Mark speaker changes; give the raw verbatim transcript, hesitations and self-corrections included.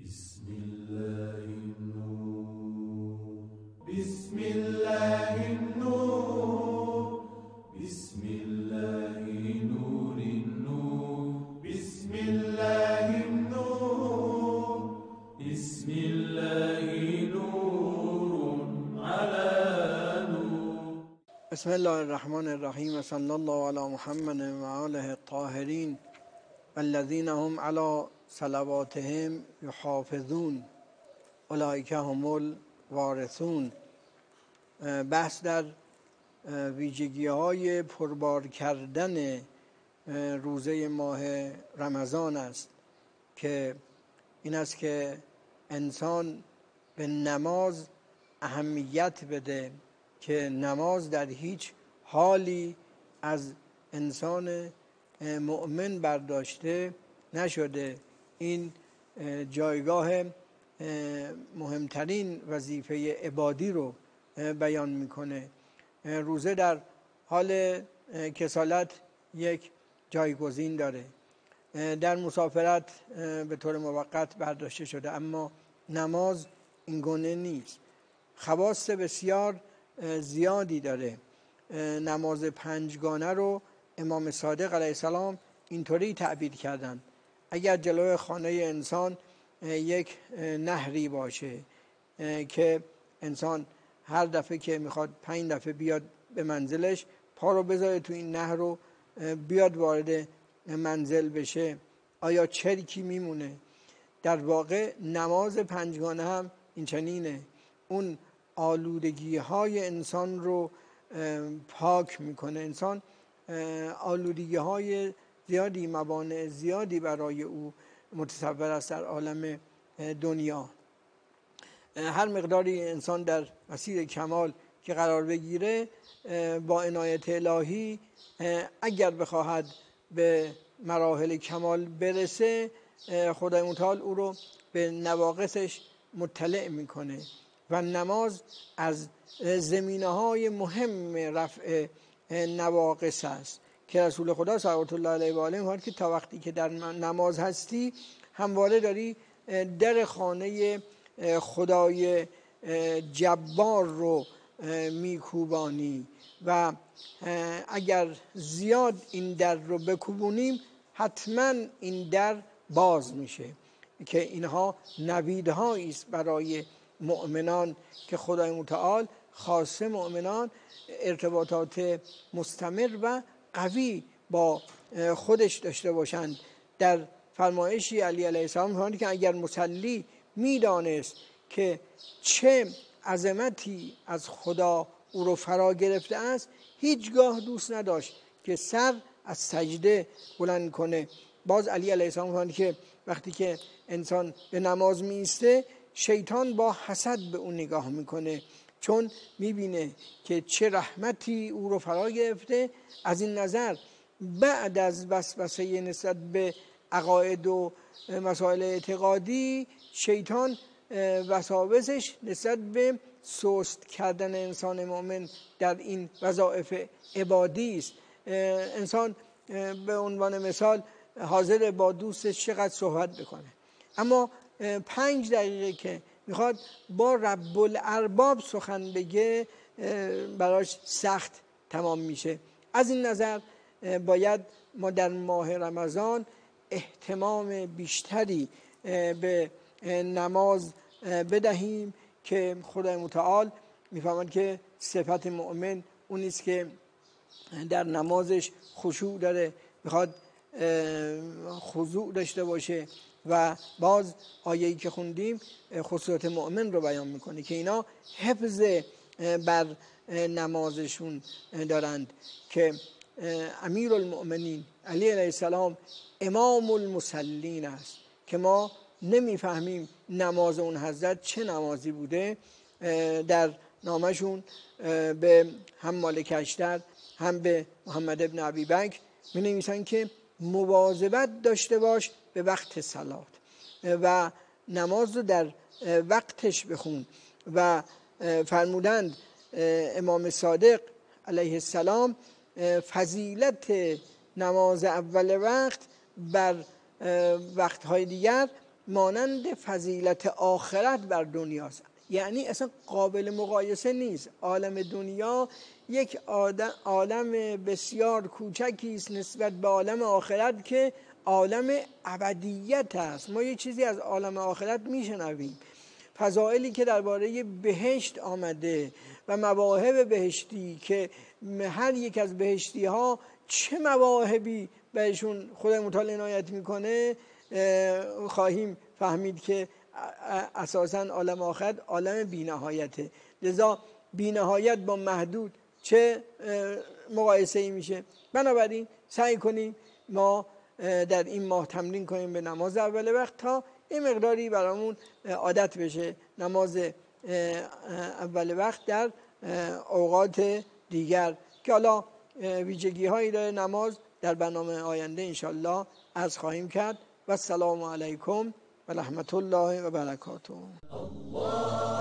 Speaker 1: بسم الله النور بسم الله النور بسم الله نور النور بسم الله النور بسم الله نور على نور.
Speaker 2: بسم الله الرحمن الرحیم و صلی الله علی محمد و آله الطاهرین الذین هم علی صلواتهم یحافظون اولئک هم الوارثون. بحث در ویژگی های پربار کردن روزه ماه رمضان است که این است که انسان به نماز اهمیت بده که نماز در هیچ حالی از انسان مؤمن برداشته نشده. این جایگاه مهمترین وظیفه عبادی رو بیان میکنه. روزه در حال کسالت یک جایگزین داره، در مسافرت به طور موقت برداشته شده، اما نماز این گونه نیست. خواص بسیار زیادی داره. نماز پنجگانه رو امام صادق علیه السلام اینطوری تعبیر کردن: اگر جلوی خانه انسان یک نهری باشه که انسان هر دفعه که میخواد پنج دفعه بیاد به منزلش پا رو بذاره تو این نهر رو بیاد وارد منزل بشه، آیا چرکی میمونه؟ در واقع نماز پنجگانه هم این چنینه. اون آلودگی های انسان رو پاک میکنه. انسان آلودگی های زیادی، موانع زیادی برای او متصور است در عالم دنیا. هر مقداری انسان در مسیر کمال که قرار بگیره، با عنایت الهی اگر بخواهد به مراحل کمال برسه، خدای متعال او رو به نواقصش مطلع میکنه و نماز از زمینه های مهم رفع نواقص است که رسول خدا صلوات الله علیه و آله میگه که تا وقتی که در نماز هستی همواره داری در خانه خدای جبار رو میکوبانی و اگر زیاد این در رو بکوبونیم حتما این در باز میشه، که اینها نویدهایی است برای مؤمنان که خدای متعال خاصه مؤمنان ارتباطات مستمر و قوی با خودش داشته باشند. در فرمایشی علی علیه السلام می‌فرماید که اگر مصلی میدانست که چه عظمتی از خدا او رو فرا گرفته است، هیچگاه دوست نداشت که سر از سجده بلند کنه. باز علی علیه السلام می‌فرماید که وقتی که انسان به نماز میسته، شیطان با حسد به اون نگاه میکنه، چون میبینه که چه رحمتی او رو فرا گرفته. از این نظر بعد از وسوسه نسبت به عقاید و مسائل اعتقادی، شیطان وساوسش نسبت به سست کردن انسان مؤمن در این وظایف عبادی است. انسان به عنوان مثال حاضر با دوستش چقدر صحبت بکنه، اما پنج دقیقه که میخواد با رب الارباب سخن بگه براش سخت تمام میشه. از این نظر باید ما در ماه رمضان اهتمام بیشتری به نماز بدهیم که خدای متعال میفهمد که صفت مؤمن اون است که در نمازش خشوع داره، میخواد خضوع داشته باشه. و باز آیه‌ای که خوندیم خصوصیات مؤمن رو بیان میکنه که اینا حفظ بر نمازشون دارند، که امیر المؤمنین علی علیه السلام امام المصلین است که ما نمیفهمیم نماز اون حضرت چه نمازی بوده. در نامشون به هم مالک اشتر هم به محمد ابن ابی بکر می نویسن که مواظبت داشته باش به وقت صلات و نماز رو در وقتش بخون. و فرمودند امام صادق علیه السلام فضیلت نماز اول وقت بر وقتهای دیگر مانند فضیلت آخرت بر دنیاست. یعنی اصلا قابل مقایسه نیست. عالم دنیا یک عالم بسیار کوچکی است نسبت به عالم آخرت که عالم ابدیت است. ما یه چیزی از عالم آخرت میشنویم، فضائلی که درباره بهشت آمده و مواهب بهشتی که هر یک از بهشتی ها چه مواهبی بهشون خدای متعال عنایت میکنه، خواهیم فهمید که اساساً عالم آخرت عالم بی‌نهایته. لذا بی‌نهایت با محدود چه مقایسه ای میشه؟ بنابراین سعی کنیم ما در این ماه تمرین کنیم به نماز اول وقت تا این مقداری برامون عادت بشه نماز اول وقت در اوقات دیگر که حالا ویژگی هایی داره نماز. در برنامه آینده انشالله عرض خواهیم کرد. و السلام علیکم و رحمت الله و برکاته.